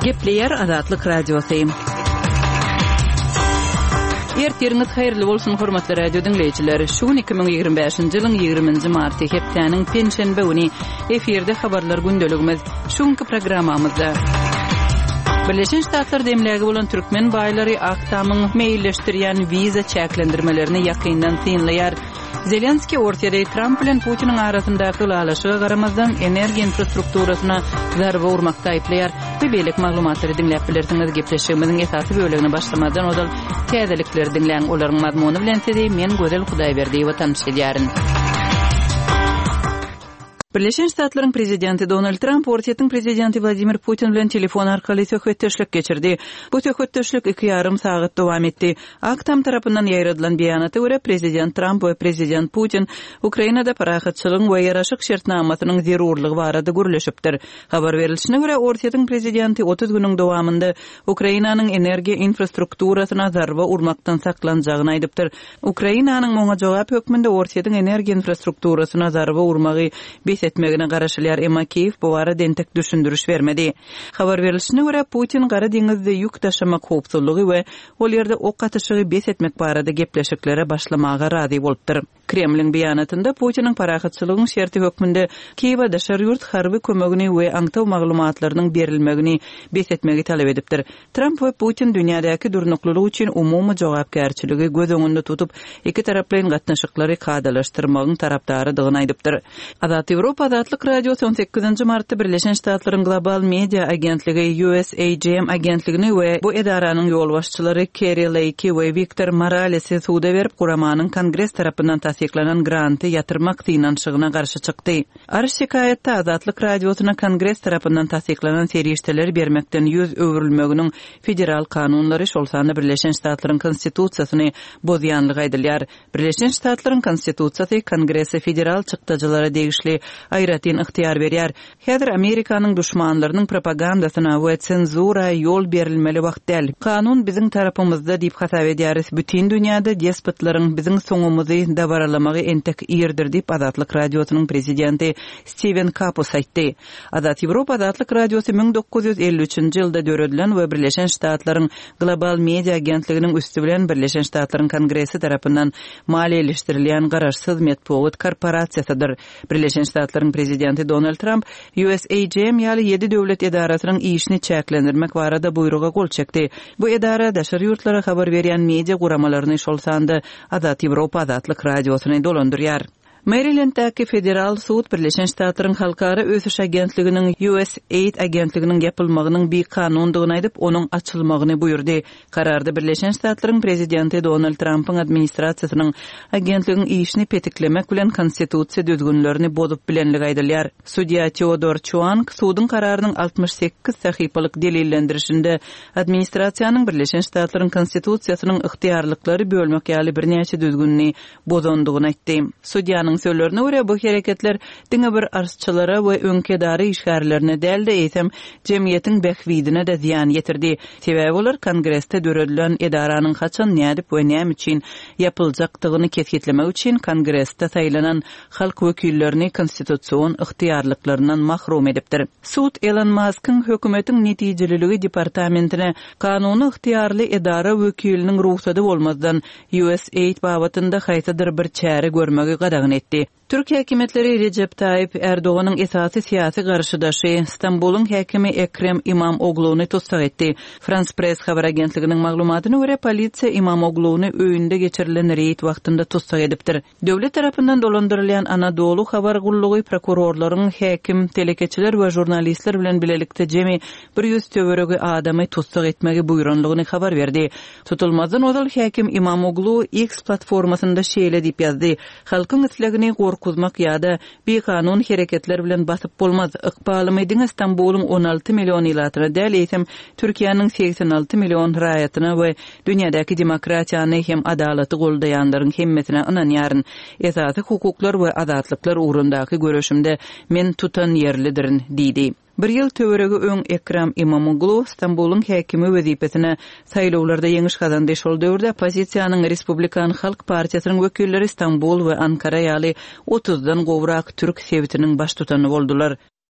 Gepleyer Azatlyk Radiosu. Ertiriniz hayırlı bolsun hormatly radio dinleyijileri. Şu 2025-nji ýylyň 20-nji marty hepdeniň penşenbe güni efirde habarlar gündeligimiz. Şuňky programmamyzda Birleşen Ştatlar demlägi bolan türkmen baýlary aktamyň meýilleşdirýän wiza çäklendirmelerini ýakyndan synlaýar. Zelenski ortada Trump bilen Putinin arasyndaky galaşyga garamazdan energiýa infrastrukturasyna zarba urmakda aýplaýar. Beýlek maglumatlary dinläp bilersiňiz. Gepleşigimiziň esasy bölegine başlamadan odal täzelikleri dinläň. Olaryň mazmuny bilen sizi men Gözel Hudaýberdiýewa tanışdyrýaryn. Birleşen Ştatlaryň prezidenti Donald Trump Ortiýetiň prezidenti Vladimir Putin bilen telefon arkaly söhbetdeşlik geçirdi. Bu söhbetdeşlik 2,5 saat dowam etdi. Aktam tarapyndan ýaýradylan beýanata görä prezident Trump we prezident Putin Ukrainada parahatçylygyň we ýaraşyk şertnamasynyň zerurlygy barada gürleşipdir. Habar berilişine görä Ortiýetiň prezidenti 30 güniň dowamında Ukrainanyň energiýa infrastrukturasyna zarba urmakdan saklanjagyny aýdypdyr. Ukrainanyň moňa jogap hökmünde Ortiýetiň energiýa infrastrukturasyna zarba urmagy etmegine garaşylýar, emma Kiýew bu barada entek düşündürüş bermedi. Habar berilişine görä Putin Gara deňizde ýük taşymak howpsuzlygy we ol ýerde ok atyşygy bes etmek barada gepleşiklere başlamaga razy bolupdyr. Kremlin beýanatynda Putiniň parahatçylygyň şerti hökmünde Kiýewa daşary ýurt harby kömegini we aňtaw maglumatlarynyň berilmegini bes etmegi talap edipdir. Trump we Putin dünýädäki durnuklylyk üçin umumy jogapkärçiligi göz öňünde tutup iki taraplaryň gatnaşyklary kadalaşdyrmagyň tarapdarydygyny aýdypdyr. Azat Ýewropa Azatlyk Radiosu 18-nji martda Birleşen Ştatlaryň global media agentligi USAGM agentligini we bu edaranyň ýolbaşçylary Keri Lake we Victor Morales'i suda berip Guramanyň Kongres tarapyndan tasdiklanan granty ýatyrmak synanşygyna garşy çykdy. Arş şikayetde Azatlyk Radiosyna Kongres tarapyndan tasdiklanan serişdeler bermekden ýüz öwrülmeginiň federal kanunlary şolsanda Birleşen Ştatlaryň konstitusiýasyny bozýanlygy aýdylýar. Birleşen Ştatlaryň konstitusiýasy Kongresi federal çykdyjylara degişli aýratyn yktyar berýär. Häzir Amerikanyň düşmanlarynyň propagandasyna we senzura ýol berilmeli wagt däl. Kanun biziň tarapymyzda diýip hasap edýäris. Bütün dünýäde despotlaryň biziň soňumyzy dabaralamagy entek ýerdir diýip Azatlyk Radiosynyň prezidenti Steven Kapus aýtdy. Azat Ýewropa Azatlyk Radiosu 1953-nji ýylda döredilen we Birleşen Ştatlaryň global media agentliginiň üstü bilen Birleşen Ştatlaryň Kongresi tarapyndan maliýeleşdirilýän garaşsyz medpuwat korporasiýasydyr. Birleşen Ştatlaryň prezidenti Donald Trump USAGM ýaly 7 döwlet edarasynyň işini çäklendirmek barada buýruga gol çekdi. Bu edara daşary ýurtlara habar berýän media guramalaryny şolsandy Azat Ýewropa Azatlyk Radiosyny dolandyrýar. Maryland'daki federal sud Birleşen Ştatlaryň halkara ösüş agentliginiň USAID agentliginiň yapylmagynyň bir kanundygyny aýdyp onuň açylmagyny buýurdy. Kararda Birleşen Ştatlaryň prezidenti Donald Trump'yň administrasiýasynyň agentligiň işini petiklemek bilen konstitusiýa düzgünlerini bozup bilenligi aýdylýar. Sudya Theodor Chuang sudyň kararynyň 68 sahypalyk delillendirişinde administrasiýanyň Birleşen Ştatlaryň konstitusiýasynyň yktyarlyklary bölmek ýaly birnäçe düzgünni bozandygyny aýtdy. Sudýanyň sözlerine göre bu hareketler diňe bir arsçylara we öňkedary işgärlerine dälde eýsem jemgyýetiň behwidine de ziýan ýetirdi. Sebäbi olar Kongresde döredilen edaranyň haçan nädip we näme üçin ýapyljakdygyny kesgitlemek üçin Kongresde saýlanan halk wekillerini konstitusiýon yktyarlyklaryndan mahrum edipdir. Sud Elon Musk'yň hökümetiň netijeliligi departamentine kanuny yktyarly edara wekiliniň ruhsady bolmazdan USAID babatynda haýsadyr bir çäre görmegi gadagyn etdi. Türk häkimetleri Recep Tayyip Erdoğan'ın esasy siyasi garşydaşy Istanbul'un häkimi Ekrem İmamoğlu'nu tutsak etdi. France Press habar agentliginiň maglumatyna görä polisiýa İmamoğlu'nu öýünde geçirilen reýt wagtynda tutsak edipdir. Döwlet tarapyndan dolandyrylýan Anadolu habar gullugy prokurorlaryň häkim, telekeçiler we jurnalistler bilen bilelikde jemi 100 töweregi adamy tutsak etmegi buýranlygyny habar berdi. Tutulmazdan odal häkim İmamoğlu X platformasynda şeýle diýip ýazdy: "Halkyň islegini kuzmak ýa-da bir kanun hereketler bilen basyp bolmaz. Ykbalymy Istanbul'un 16 milyon ýylatyna däl eýsem Türkiýanyň 86 milyon raýatyna we dünýädäki demokratiýany hem adalaty goldaýanlaryň hemmesine ynanýaryn. Esasy hukuklar we azatlyklar ugrundaky görüşimde men tutan ýerlidirin" diýdi. Bir ýyl töweregi öň Ekrem İmamoğlu Istanbul'un häkimi wezipesine saýlawlarda ýeňiş kazandy. Şol döwürde opozisiýanyň Respublikan Halk Partiýasynyň wekilleri Istanbul we Ankara ýaly 30-dan gowrak türk sebitiniň baş tutany boldular.